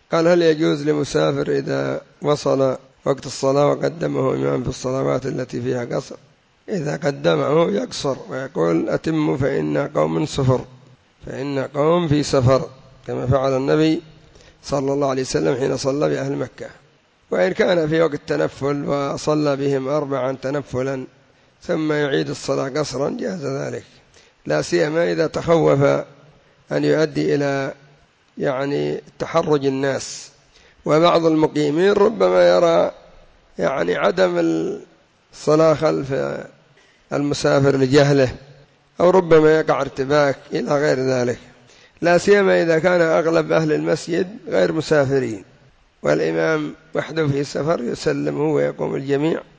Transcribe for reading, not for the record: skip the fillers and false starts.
قال: هل يجوز لمسافر إذا وصل وقت الصلاة وقدمه إمام في الصلوات التي فيها قصر، إذا قدمه يقصر ويقول: أتم فإن قوم سفر، فإن قوم في سفر، كما فعل النبي صلى الله عليه وسلم حين صلى بأهل مكة. وإن كان في وقت تنفل وصلى بهم 4 تنفلا ثم يعيد الصلاة قصرا جاز ذلك، لا سيما إذا تخوف أن يؤدي إلى تحرج الناس. وبعض المقيمين ربما يرى عدم الصلاة خلف المسافر لجهله، أو ربما يقع ارتباك إلى غير ذلك، لا سيما إذا كان أغلب أهل المسجد غير مسافرين والإمام وحده في سفر يسلم هو ويقوم الجميع.